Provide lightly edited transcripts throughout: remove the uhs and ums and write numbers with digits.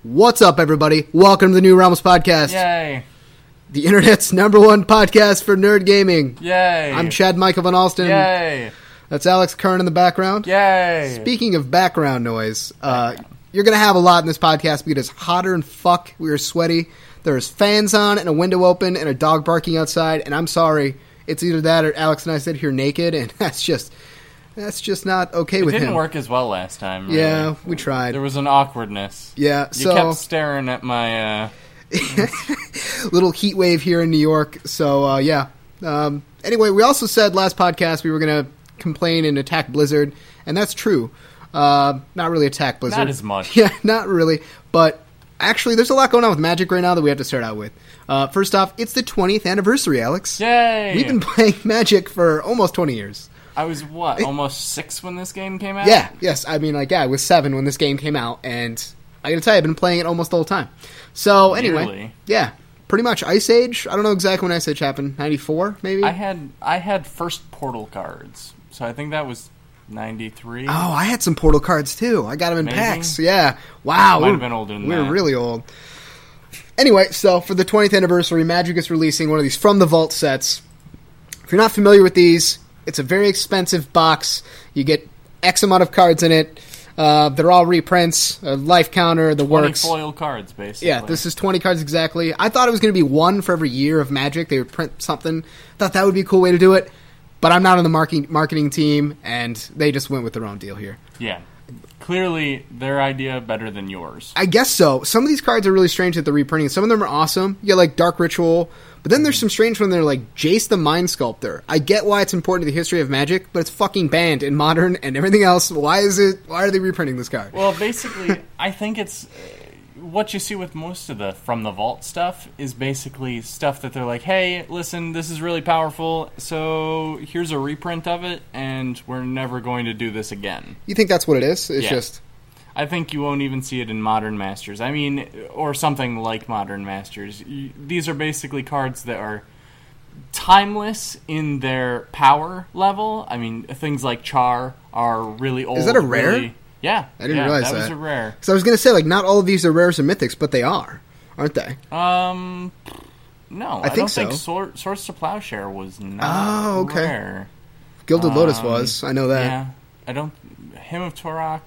What's up, everybody? Welcome to the New Realms Podcast. Yay. The internet's #1 podcast for nerd gaming. Yay. I'm Chad Michael Van Alsten. Yay. That's Alex Kern in the background. Yay. Speaking of background noise, you're going to have a lot in this podcast because it's hotter than fuck. We are sweaty. There's fans on and a window open and a dog barking outside. And I'm sorry, it's either that or Alex and I sit here naked, and that's just not okay with him. It didn't work as well last time. Really. Yeah, we tried. There was an awkwardness. Yeah, You kept staring at my... little heat wave here in New York. So, yeah. Anyway, we also said last podcast we were going to complain and attack Blizzard, and that's true. Not really attack Blizzard. Not as much. Yeah, not really. But actually, there's a lot going on with Magic right now that we have to start out with. First off, it's the 20th anniversary, Alex. Yay! We've been playing Magic for almost 20 years. I was, almost 6 when this game came out? Yeah, yes. I mean, I was 7 when this game came out, and I gotta tell you, I've been playing it almost the whole time. So, anyway. Really? Yeah. Pretty much Ice Age. I don't know exactly when Ice Age happened. 94, maybe? I had first Portal cards, so I think that was 93. Oh, I had some Portal cards, too. I got them in Maybe? packs. Yeah. Wow. Might have been older than that. We were really old. Anyway, so for the 20th anniversary, Magic is releasing one of these From the Vault sets. If you're not familiar with these, it's a very expensive box. You get X amount of cards in it. They're all reprints, a life counter, the 20 works. foil cards, basically. Yeah, this is 20 cards exactly. I thought it was going to be one for every year of Magic. They would print something. Thought that would be a cool way to do it. But I'm not on the marketing team, and they just went with their own deal here. Yeah. Clearly, their idea better than yours. I guess so. Some of these cards are really strange that they're reprinting. Some of them are awesome. You get, like, Dark Ritual. But then there's some strange ones that are like Jace the Mind Sculptor. I get why it's important to the history of Magic, but it's fucking banned in Modern and everything else. Why are they reprinting this card? Well, basically, I think it's... what you see with most of the From the Vault stuff is basically stuff that they're like, hey, listen, this is really powerful, so here's a reprint of it, and we're never going to do this again. You think that's what it is? It's just... I think you won't even see it in Modern Masters. I mean, or something like Modern Masters. These are basically cards that are timeless in their power level. I mean, things like Char are really old. Is that a rare? Yeah. I didn't realize that. That was a rare. So I was going to say, like, not all of these are rares or mythics, but they are, aren't they? No. I think so. think Swords to Plowshare was not rare. Gilded Lotus was. I know that. Yeah. I don't... Hymn of Torok,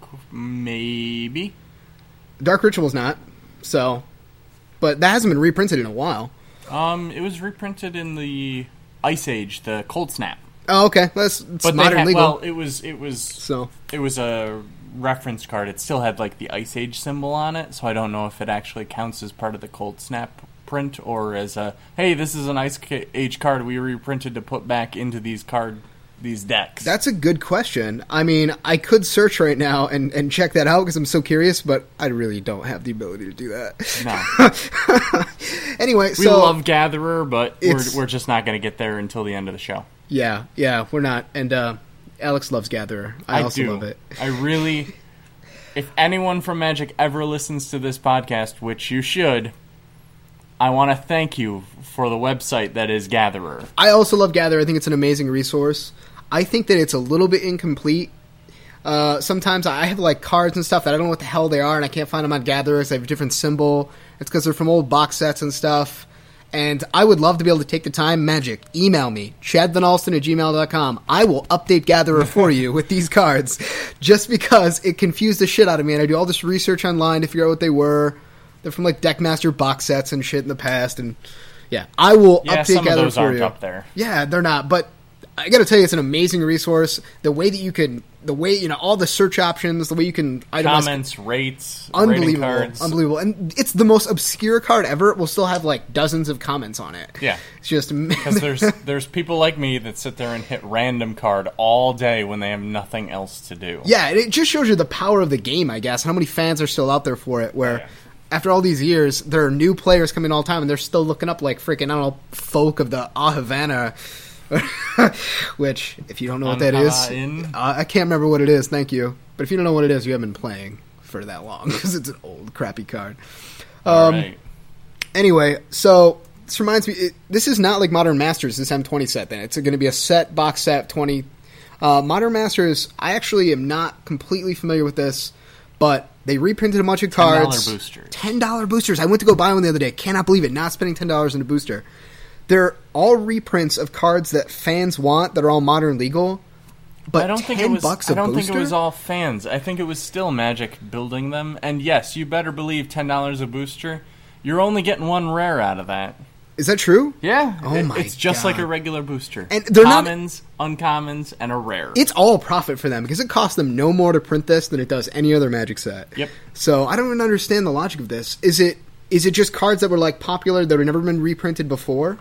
maybe. Dark Ritual's not, so... But that hasn't been reprinted in a while. It was reprinted in the Ice Age, the Cold Snap. Oh, okay. It's modern legal. Well, it was a reference card. It still had, like, the Ice Age symbol on it, so I don't know if it actually counts as part of the Cold Snap print, or as a, hey, this is an Ice Age card we reprinted to put back into these decks. That's a good question. I mean, I could search right now and check that out because I'm so curious, but I really don't have the ability to do that. No. Anyway, we love Gatherer, but we're just not going to get there until the end of the show. Yeah, we're not. And Alex loves Gatherer. I also love it. I really... If anyone from Magic ever listens to this podcast, which you should... I want to thank you for the website that is Gatherer. I also love Gatherer. I think it's an amazing resource. I think that it's a little bit incomplete. Sometimes I have like cards and stuff that I don't know what the hell they are, and I can't find them on Gatherer. They have a different symbol. It's because they're from old box sets and stuff. And I would love to be able to take the time. Magic, email me, chadvanalston@gmail.com. I will update Gatherer for you with these cards, just because it confused the shit out of me. And I do all this research online to figure out what they were. They're from like Deckmaster box sets and shit in the past, and I will update Gatherer for you. Some of those aren't up there. Yeah, they're not, but I got to tell you, it's an amazing resource. The way that all the search options, the way you can itemize comments, rates, unbelievable, cards. Unbelievable, and it's the most obscure card ever. It will still have like dozens of comments on it. Yeah, it's just because there's people like me that sit there and hit random card all day when they have nothing else to do. Yeah, it just shows you the power of the game, I guess. How many fans are still out there for it? Where after all these years, there are new players coming all the time, and they're still looking up like freaking, I don't know, folk of the Havana. Which, if you don't know what that is, I can't remember what it is, thank you. But if you don't know what it is, you haven't been playing for that long, because it's an old, crappy card. Right. Anyway, so this reminds me, this is not like Modern Masters, this M20 set then. It's going to be a box set, 20. Modern Masters, I actually am not completely familiar with this, but They reprinted a bunch of cards. $10 boosters. $10 boosters. I went to go buy one the other day. Cannot believe it. Not spending $10 on a booster. They're all reprints of cards that fans want that are all modern legal. But I don't think it was. $10 a I don't booster? think it was all fans. I think it was still Magic building them. And yes, you better believe $10 a booster. You're only getting one rare out of that. Is that true? Yeah. Oh my It's just God. like a regular booster. And they're commons, uncommons, and a rare. It's all profit for them because it costs them no more to print this than it does any other Magic set. Yep. So I don't even understand the logic of this. Is it just cards that were like popular that have never been reprinted before?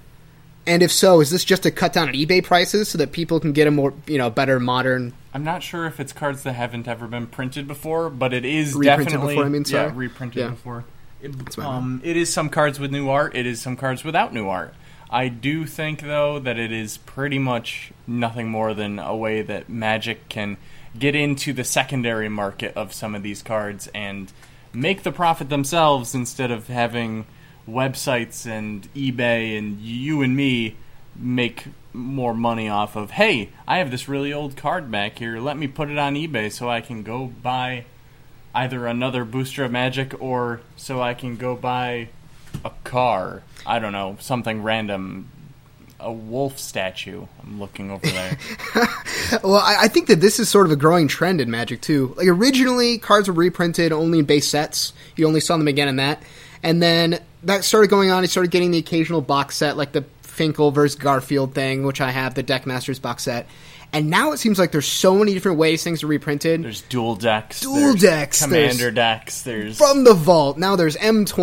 And if so, is this just to cut down on eBay prices so that people can get a more, better modern? I'm not sure if it's cards that haven't ever been printed before, but it is Reprinted definitely before, I mean, sorry? yeah, reprinted Yeah. before. That's my It is some cards with new art. It is some cards without new art. I do think, though, that it is pretty much nothing more than a way that Magic can get into the secondary market of some of these cards and make the profit themselves instead of having websites and eBay and you and me make more money off of, hey, I have this really old card back here. Let me put it on eBay so I can go buy either another booster of Magic or so I can go buy a car. I don't know, something random. A wolf statue. I'm looking over there. Well, I think that this is sort of a growing trend in Magic, too. Like, originally, cards were reprinted only in base sets. You only saw them again in that. And then that started going on. You started getting the occasional box set, like the Finkel versus Garfield thing, which I have, the Deckmasters box set. And now it seems like there's so many different ways things are reprinted. There's dual decks. Decks. Commander decks. There's from the vault. Now there's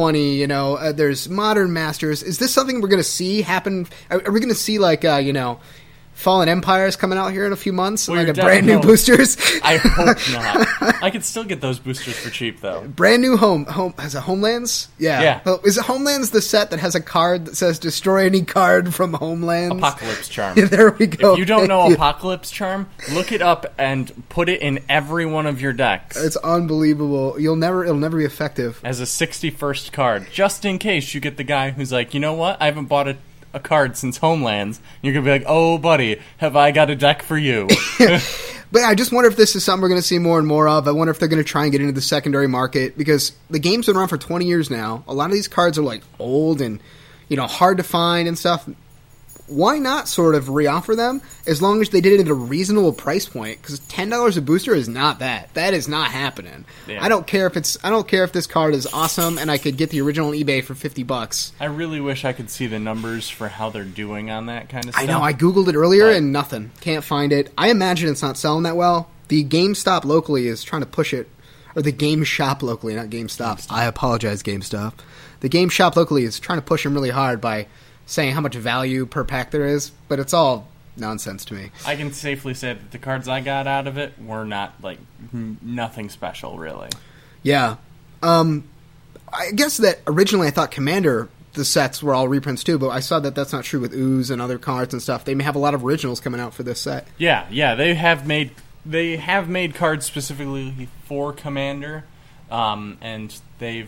M20, there's Modern Masters. Is this something we're going to see happen? Are we going to see, Fallen Empires coming out here in a few months? Well, brand new boosters? I hope not. I could still get those boosters for cheap, though. Brand new has a Homelands? Yeah. Well, is it Homelands the set that has a card that says destroy any card from Homelands? Apocalypse Charm. Yeah, there we go. If you don't know Apocalypse Charm, look it up and put it in every one of your decks. It's unbelievable. It'll never be effective. As a 61st card, just in case you get the guy who's like, you know what, I haven't bought a card since Homelands. You're going to be like, oh, buddy, have I got a deck for you? But I just wonder if this is something we're going to see more and more of. I wonder if they're going to try and get into the secondary market, because the game's been around for 20 years now. A lot of these cards are old and hard to find and stuff. Why not sort of reoffer them as long as they did it at a reasonable price point? Because $10 a booster is not that. That is not happening. Yeah. I don't care if this card is awesome and I could get the original on eBay for $50. I really wish I could see the numbers for how they're doing on that kind of stuff. I know. I googled it earlier and nothing. Can't find it. I imagine it's not selling that well. The GameStop locally is trying to push it, or the Game Shop locally, not GameStop. I apologize, GameStop. The Game Shop locally is trying to push them really hard by saying how much value per pack there is, but it's all nonsense to me. I can safely say that the cards I got out of it were not, nothing special, really. Yeah. I guess that originally I thought Commander, the sets were all reprints too, but I saw that that's not true with Ooze and other cards and stuff. They may have a lot of originals coming out for this set. Yeah, they have made cards specifically for Commander, and they've...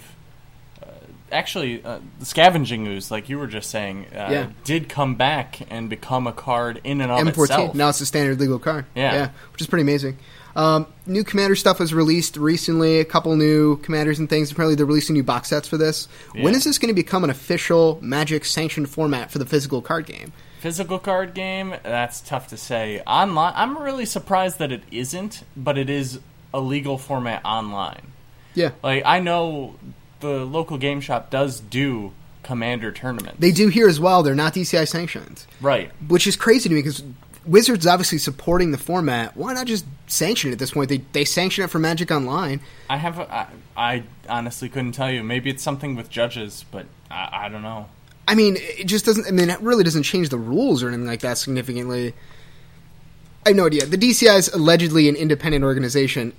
Actually, the Scavenging Ooze, like you were just saying, did come back and become a card in and of M14. itself. Now it's a standard legal card. Yeah. Which is pretty amazing. New Commander stuff was released recently. A couple new Commanders and things. Apparently they're releasing new box sets for this. Yeah. When is this going to become an official Magic sanctioned format for the physical card game? Physical card game? That's tough to say. Online, I'm really surprised that it isn't, but it is a legal format online. Yeah. I know... the local game shop does do Commander tournaments. They do here as well. They're not DCI sanctioned. Right. Which is crazy to me because Wizards obviously supporting the format. Why not just sanction it at this point? They sanction it for Magic Online. I honestly couldn't tell you. Maybe it's something with judges, but I don't know. I mean, it just doesn't... I mean, it really doesn't change the rules or anything like that significantly. I have no idea. The DCI is allegedly an independent organization.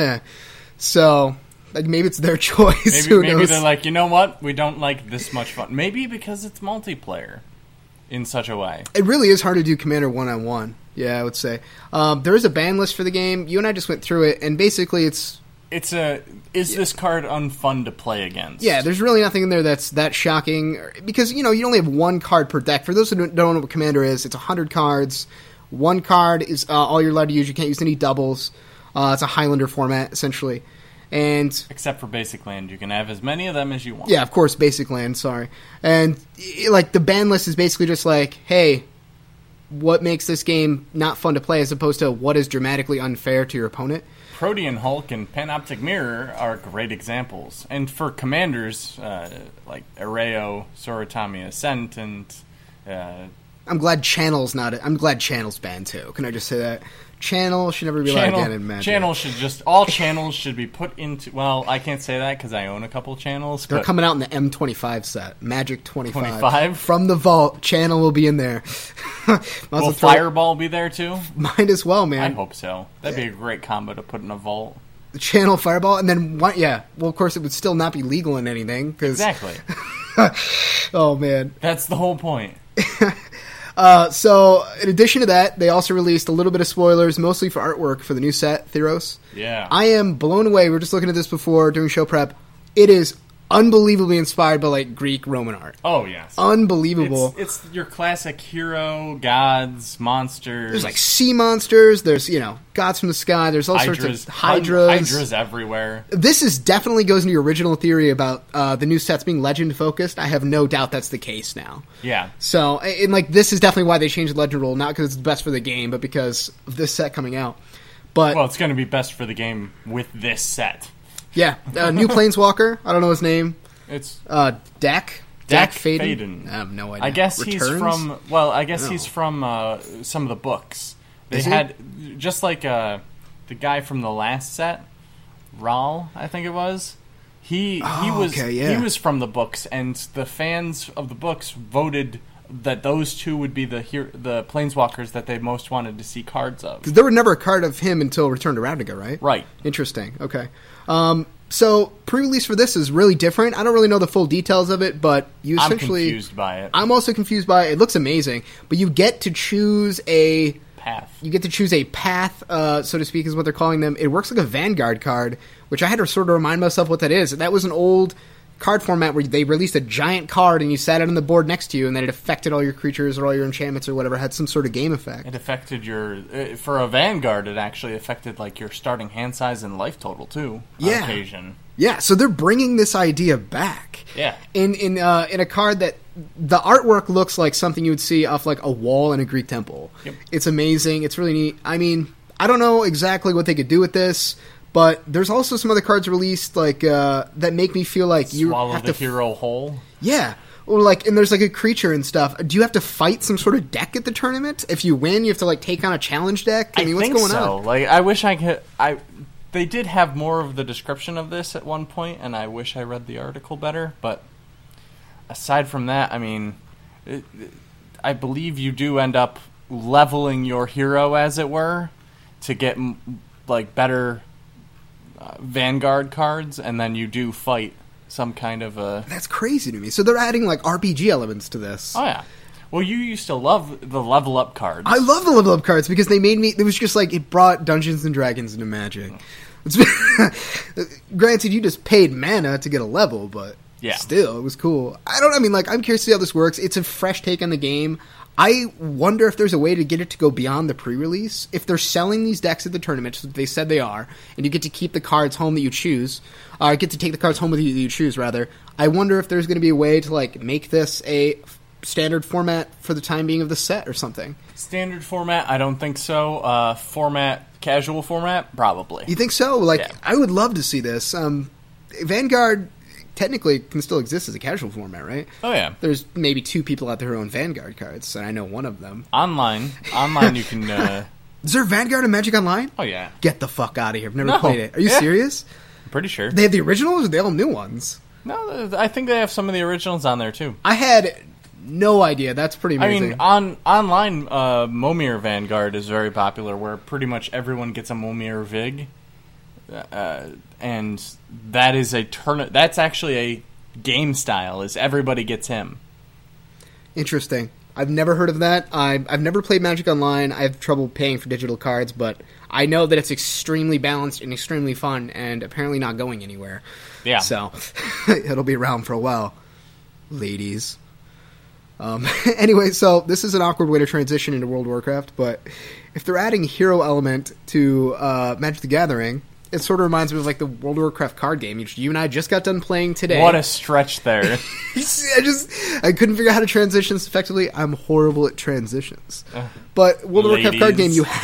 So... maybe it's their choice. Maybe they're like, you know what? We don't like this much fun. Maybe because it's multiplayer in such a way. It really is hard to do Commander one-on-one. Yeah, I would say. There is a ban list for the game. You and I just went through it, and basically it's... this card unfun to play against? Yeah, there's really nothing in there that's that shocking. Because, you only have one card per deck. For those who don't know what Commander is, it's 100 cards. One card is all you're allowed to use. You can't use any doubles. It's a Highlander format, essentially. And except for Basic Land, you can have as many of them as you want. Yeah, of course, Basic Land, sorry. And, like, the ban list is basically just like, hey, what makes this game not fun to play as opposed to what is dramatically unfair to your opponent? Protean Hulk and Panoptic Mirror are great examples. And for commanders, like Areo, Soratami Ascent, and... I'm glad Channel's banned, too. Can I just say that? Channel should never be allowed again in Magic. All channels should be put into... Well, I can't say that because I own a couple channels. They're coming out in the M25 set. Magic 25. 25? From the vault, Channel will be in there. Will Fireball be there too? Might as well, man. I hope so. That'd be a great combo to put in a vault. Channel, Fireball, and then what? Yeah. Well, of course, it would still not be legal in anything. Exactly. Oh, man. That's the whole point. So, in addition to that, they also released a little bit of spoilers, mostly for artwork for the new set, Theros. Yeah. I am blown away. We were just looking at this before, doing show prep. It is unbelievably inspired by, like, Greek Roman art. Oh, yes. Unbelievable. It's your classic hero, gods, monsters. There's, like, sea monsters. There's, gods from the sky. There's all sorts of hydras. Hydras everywhere. This definitely goes into your original theory about the new sets being legend-focused. I have no doubt that's the case now. Yeah. So, and, like, this is definitely why they changed the legend rule. Not because it's best for the game, but because of this set coming out. But well, it's going to be best for the game with this set. Yeah, new Planeswalker. I don't know his name. It's Dak Faden. I have no idea. I guess Returns? he's from. Well, I guess he's from some of the books. They had just like the guy from the last set, Ral, I think it was. He was from the books, and the fans of the books voted that those two would be the Planeswalkers that they most wanted to see cards of. Because there was never a card of him until Return to Ravnica, right? Right. Interesting. Okay. So pre-release for this is really different. I don't really know the full details of it, but you essentially... I'm confused by it. I'm also confused by it. It looks amazing, but you get to choose a... path. You get to choose a path, so to speak, is what they're calling them. It works like a Vanguard card, which I had to sort of remind myself what that is. That was an old card format where they released a giant card and you sat it on the board next to you, and then it affected all your creatures or all your enchantments or whatever, had some sort of game effect. It affected for a Vanguard, it actually affected like your starting hand size and life total too. On occasion. Yeah, so they're bringing this idea back. Yeah. In a card that the artwork looks like something you would see off like a wall in a Greek temple. Yep. It's amazing. It's really neat. I mean, I don't know exactly what they could do with this, but there's also some other cards released like that make me feel like you swallow have the to hero whole. Yeah. Or like, and there's like a creature and stuff. Do you have to fight some sort of deck at the tournament? If you win, you have to like take on a challenge deck. I mean, what's going on? Like, I wish I could. They did have more of the description of this at one point, and I wish I read the article better. But aside from that, I mean, I believe you do end up leveling your hero, as it were, to get like better Vanguard cards, and then you do fight some kind of a... That's crazy to me. So they're adding like RPG elements to this. Oh yeah. Well, you used to love the level up cards. I love the level up cards because they made me... It was just like, it brought Dungeons and Dragons into Magic. Granted, you just paid mana to get a level, but still, it was cool. I'm curious to see how this works. It's a fresh take on the game. I wonder if there's a way to get it to go beyond the pre-release. If they're selling these decks at the tournament, which they said they are, and you get to keep the cards home that you choose, or get to take the cards home with you that you choose, rather, I wonder if there's going to be a way to like make this a standard format for the time being of the set or something. Standard format? I don't think so. Casual format? Probably. You think so? I would love to see this. Vanguard technically can still exist as a casual format, right? Oh, yeah. There's maybe 2 people out there who own Vanguard cards, and I know one of them. Online you can... Is there Vanguard and Magic Online? Oh, yeah. Get the fuck out of here. I've never played it. Are you serious? I'm pretty sure. They have the originals, or they all new ones? No, I think they have some of the originals on there, too. I had no idea. That's pretty amazing. I mean, online, Momir Vanguard is very popular, where pretty much everyone gets a Momir Vig. And that is that's actually a game style, is everybody gets him. Interesting. I've never heard of that. I've never played Magic Online. I have trouble paying for digital cards, but I know that it's extremely balanced and extremely fun, and apparently not going anywhere. Yeah. So, it'll be around for a while. Ladies. Anyway, so this is an awkward way to transition into World of Warcraft, but if they're adding hero element to Magic the Gathering, it sort of reminds me of like the World of Warcraft card game, which you and I just got done playing today. What a stretch there. I couldn't figure out how to transition effectively. I'm horrible at transitions. But World of Warcraft card game, you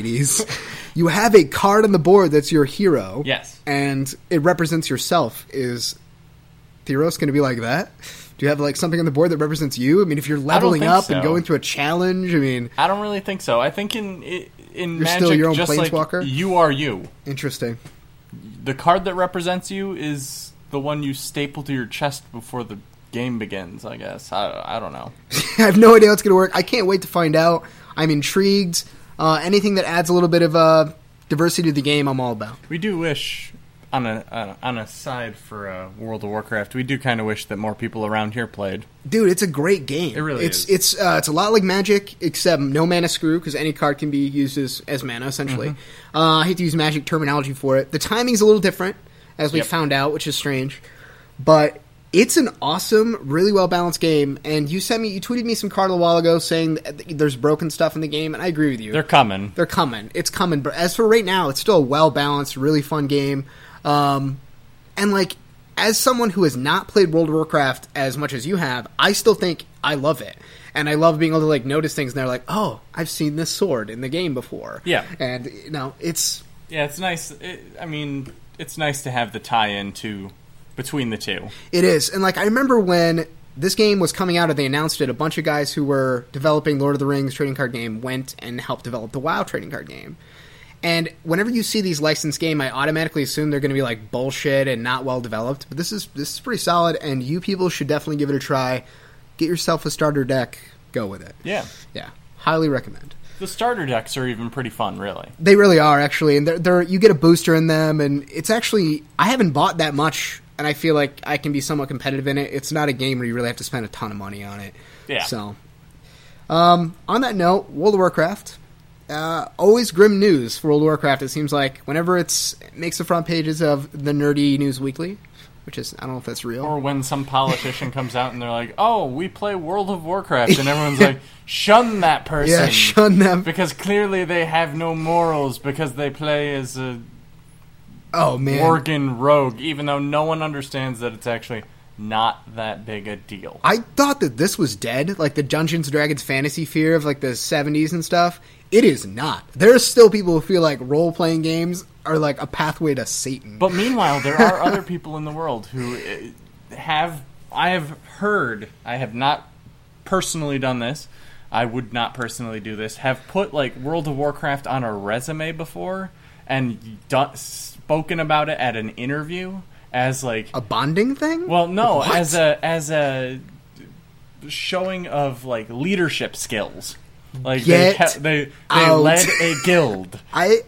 have a card on the board that's your hero. Yes. And it represents yourself. Is Theros going to be like that? Do you have like something on the board that represents you? I mean, if you're leveling up and going through a challenge, I mean, I don't really think so. I think in you're Magic, still your own just planeswalker? like you are you. Interesting. The card that represents you is the one you staple to your chest before the game begins, I guess. I don't know. I have no idea how it's going to work. I can't wait to find out. I'm intrigued. Anything that adds a little bit of diversity to the game, I'm all about. We do wish, on a side for World of Warcraft, we do kind of wish that more people around here played. Dude, it's a great game. It really is. It's a lot like Magic, except no mana screw, because any card can be used as mana, essentially. Mm-hmm. I hate to use Magic terminology for it. The timing's a little different, as we found out, which is strange. But it's an awesome, really well-balanced game, and you tweeted me some card a while ago saying that there's broken stuff in the game, and I agree with you. They're coming. It's coming. But as for right now, it's still a well-balanced, really fun game. And like, as someone who has not played World of Warcraft as much as you have, I still think I love it. And I love being able to like notice things and they're like, oh, I've seen this sword in the game before. Yeah. And, it's... Yeah, it's nice. It's nice to have the tie-in between the two. It is. And like, I remember when this game was coming out and they announced it, a bunch of guys who were developing Lord of the Rings trading card game went and helped develop the WoW trading card game. And whenever you see these licensed games, I automatically assume they're going to be like bullshit and not well developed. But this is pretty solid, and you people should definitely give it a try. Get yourself a starter deck. Go with it. Yeah. Yeah. Highly recommend. The starter decks are even pretty fun, really. They really are, actually. And they're you get a booster in them, and it's actually... I haven't bought that much, and I feel like I can be somewhat competitive in it. It's not a game where you really have to spend a ton of money on it. Yeah. So, on that note, World of Warcraft... always grim news for World of Warcraft. It seems like whenever it makes the front pages of the Nerdy News Weekly, which is, I don't know if that's real. Or when some politician comes out and they're like, oh, we play World of Warcraft, and everyone's like, shun that person. Yeah, shun them. Because clearly they have no morals because they play as a Worgen rogue, even though no one understands that it's actually not that big a deal. I thought that this was dead, like the Dungeons & Dragons fantasy fear of like the 70s and stuff. It is not. There are still people who feel like role-playing games are like a pathway to Satan. But meanwhile, there are other people in the world who I have not personally done this, I would not personally do this, have put like World of Warcraft on a resume before and spoken about it at an interview as like... a bonding thing? Well, no, what? as a showing of like leadership skills. Like they led a guild.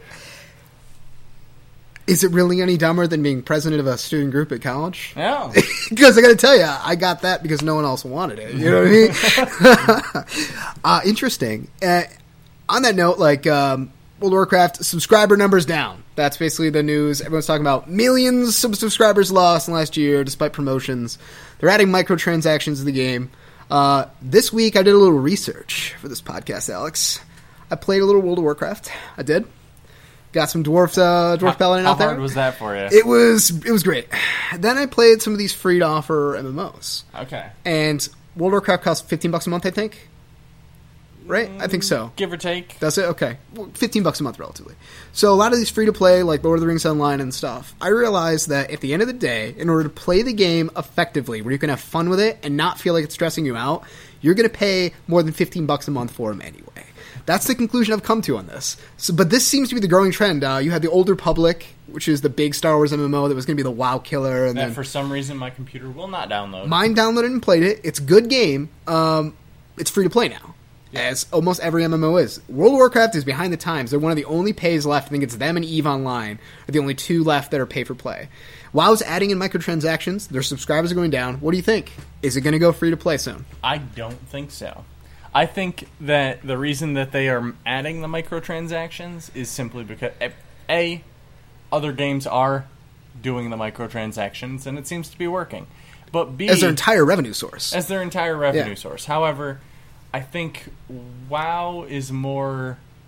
Is it really any dumber than being president of a student group at college? Yeah. Because I got to tell you, I got that because no one else wanted it. You know what I mean? Interesting. On that note, like World of Warcraft subscriber numbers down. That's basically the news. Everyone's talking about millions of subscribers lost in the last year despite promotions. They're adding microtransactions to the game. This week I did a little research for this podcast, Alex. I played a little World of Warcraft. I did. Got some dwarf paladin out there. How hard was that for you? It was great. Then I played some of these free to offer MMOs. Okay. And World of Warcraft costs $15 a month, I think. Right? I think so. Give or take. That's it? Okay. $15 a month, relatively. So a lot of these free-to-play, like Lord of the Rings Online and stuff, I realized that at the end of the day, in order to play the game effectively, where you can have fun with it and not feel like it's stressing you out, you're going to pay more than $15 a month for them anyway. That's the conclusion I've come to on this. But this seems to be the growing trend. You had the Old Republic, which is the big Star Wars MMO that was going to be the WoW killer. And then for some reason, my computer will not download. Mine downloaded and played it. It's a good game. It's free to play now. Yeah. As almost every MMO is. World of Warcraft is behind the times. They're one of the only pays left. I think it's them and EVE Online are the only two left that are pay for play. WoW's adding in microtransactions. Their subscribers are going down. What do you think? Is it going to go free to play soon? I don't think so. I think that the reason that they are adding the microtransactions is simply because A, other games are doing the microtransactions and it seems to be working. But B, as their entire revenue source. Source. However, I think WoW is more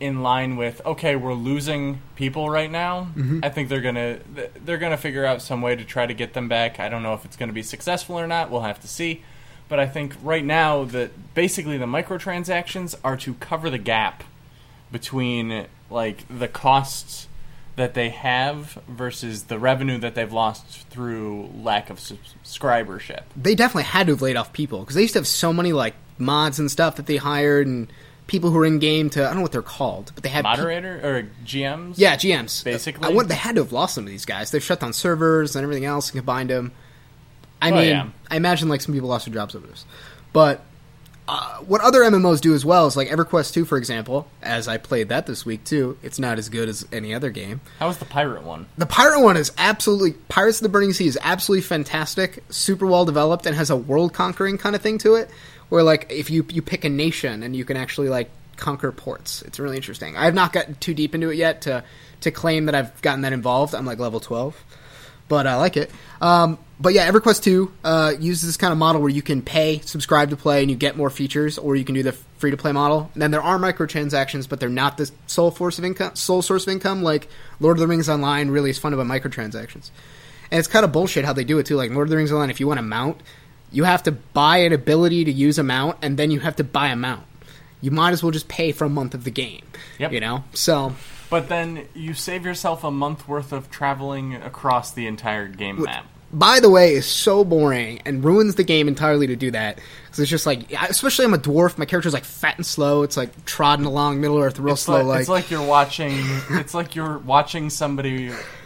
in line with, okay, we're losing people right now. Mm-hmm. I think they're gonna figure out some way to try to get them back. I don't know if it's going to be successful or not. We'll have to see. But I think right now that basically the microtransactions are to cover the gap between like the costs that they have versus the revenue that they've lost through lack of subscribership. They definitely had to have laid off people because they used to have so many like mods and stuff that they hired and people who were in game to, I don't know what they're called, but they had moderator or GMs. Yeah, GMs. Basically, they had to have lost some of these guys. They've shut down servers and everything else and combined them. I imagine like some people lost their jobs over this, but. What other MMOs do as well is like EverQuest 2, for example, as I played that this week too. It's not as good as any other game. How was the pirate one? The pirate one is absolutely... Pirates of the Burning Sea is absolutely fantastic, super well developed, and has a world-conquering kind of thing to it, where like if you pick a nation and you can actually like conquer ports. It's really interesting. I have not gotten too deep into it yet to claim that I've gotten that involved. I'm like level 12. But I like it. But yeah, EverQuest 2 uses this kind of model where you can pay, subscribe to play, and you get more features, or you can do the free-to-play model. And then there are microtransactions, but they're not the sole source of income. Like Lord of the Rings Online really is fun about microtransactions. And it's kind of bullshit how they do it, too. Like Lord of the Rings Online, if you want a mount, you have to buy an ability to use a mount, and then you have to buy a mount. You might as well just pay for a month of the game. Yep. You know? So... But then you save yourself a month worth of traveling across the entire game map. By the way, is so boring and ruins the game entirely to do that. Because it's just like, especially I'm a dwarf, my character's like fat and slow. It's like trodden along Middle Earth real slow. It's like you're watching. It's like you're watching somebody,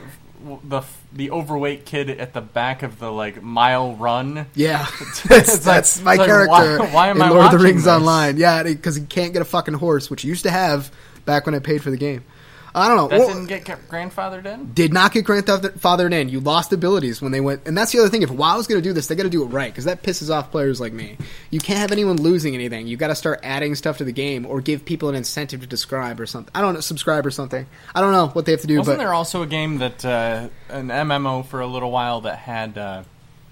the overweight kid at the back of the like mile run. Yeah, that's my character. Why am I Lord of the Rings this? Online? Yeah, because he can't get a fucking horse, which he used to have back when I paid for the game. I don't know. That didn't get grandfathered in? Did not get grandfathered in. You lost abilities when they went... And that's the other thing. If WoW's going to do this, they got to do it right, because that pisses off players like me. You can't have anyone losing anything. You got to start adding stuff to the game, or give people an incentive to subscribe or something. I don't know, subscribe or something. I don't know what they have to do. Wasn't there also a game that... an MMO for a little while that had...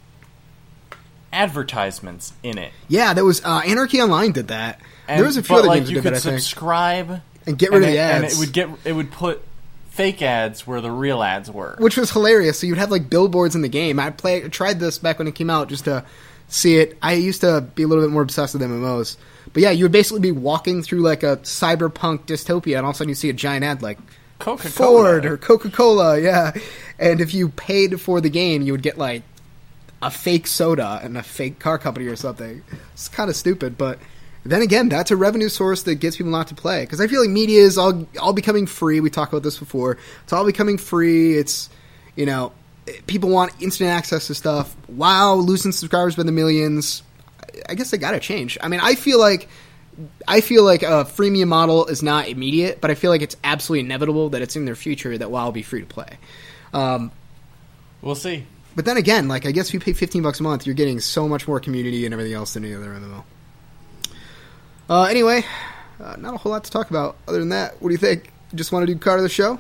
advertisements in it? Yeah, there was... Anarchy Online did that. There was a few other games that did that, I think. You could subscribe... And get rid of the ads. And it would put fake ads where the real ads were. Which was hilarious. So you'd have like billboards in the game. I tried this back when it came out just to see it. I used to be a little bit more obsessed with MMOs. But yeah, you would basically be walking through like a cyberpunk dystopia and all of a sudden you see a giant ad like Coca-Cola. Ford or Coca-Cola, yeah. And if you paid for the game, you would get like a fake soda and a fake car company or something. It's kind of stupid, but... Then again, that's a revenue source that gets people not to play. Because I feel like media is all becoming free. We talked about this before. It's all becoming free. It's, you know, people want instant access to stuff. WoW, losing subscribers by the millions. I guess they got to change. I mean, I feel like a freemium model is not immediate, but I feel like it's absolutely inevitable that it's in their future that WoW will be free to play. We'll see. But then again, like I guess if you pay $15 a month, you're getting so much more community and everything else than any other MMO. Anyway, not a whole lot to talk about other than that. What do you think? Just want to do card of the show?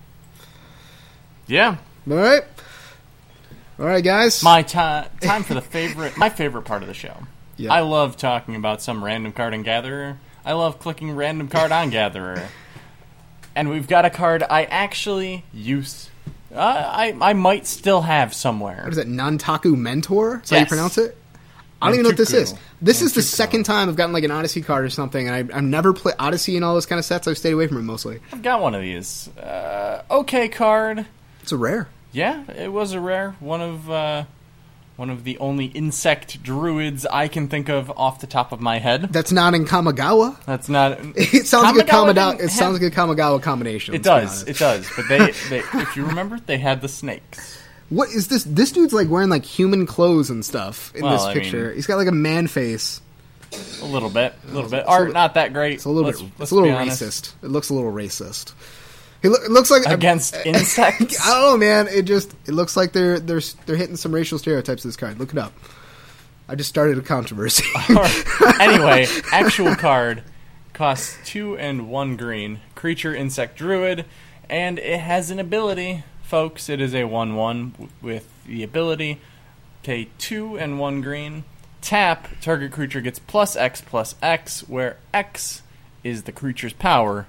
Yeah. All right, guys. My time for my favorite part of the show. Yeah. I love talking about some random card in Gatherer. I love clicking random card on Gatherer. And we've got a card I actually use. I might still have somewhere. What is it? Nantaku Mentor? Is that how you pronounce it? I don't even know what this is. This is the second time I've gotten like an Odyssey card or something, and I've never played Odyssey and all those kind of sets. I've stayed away from it mostly. I've got one of these. Okay card. It's a rare. Yeah, it was a rare. One of the only insect druids I can think of off the top of my head. That's not in Kamigawa. That's not. It sounds like a Kamigawa combination. It does. But they if you remember, they had the snakes. What is this? This dude's like wearing like human clothes and stuff in this picture. He's got like a man face. A little bit. Art not that great. It's a little bit. It's a little racist. It looks a little racist. It looks like against insects. I don't know, man. It looks like they're hitting some racial stereotypes. This card. Look it up. I just started a controversy. Anyway, actual card costs 2 and 1 green. Creature, insect, druid, and it has an ability. Folks, it is a 1/1 with the ability. Pay 2 and 1 green. Tap, target creature gets +X/+X, where X is the creature's power,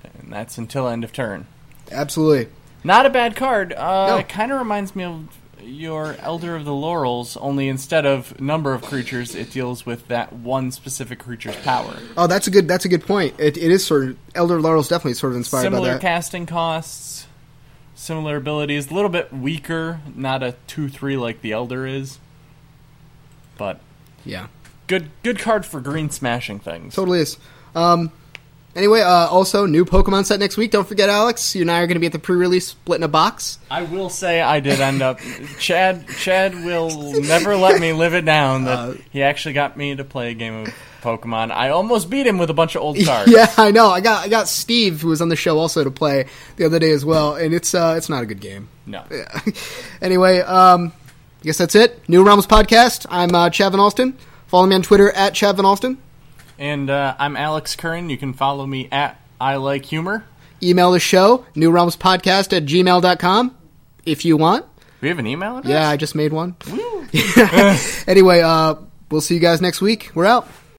and that's until end of turn. Absolutely. Not a bad card. No. It kind of reminds me of your Elder of the Laurels, only instead of number of creatures, it deals with that one specific creature's power. Oh, that's a good point. It is sort of Elder Laurel's definitely sort of inspired by that. Similar casting costs, similar abilities, a little bit weaker, not a 2/3 like the Elder is, but yeah, good card for green smashing things. Totally is. Anyway, also, new Pokemon set next week. Don't forget, Alex, you and I are going to be at the pre-release split in a box. I will say I did end up... Chad will never let me live it down that he actually got me to play a game of Pokemon. I almost beat him with a bunch of old cards. Yeah, I know. I got Steve, who was on the show, also to play the other day as well, and it's not a good game. No. Yeah. Anyway, I guess that's it. New Realms Podcast. I'm Chad Van Alsten. Follow me on Twitter at Chad Van Alsten. And I'm Alex Curran. You can follow me at I Like Humor. Email the show, newrealmspodcast@gmail.com, if you want. We have an email address? Yeah, I just made one. Woo! Anyway, we'll see you guys next week. We're out.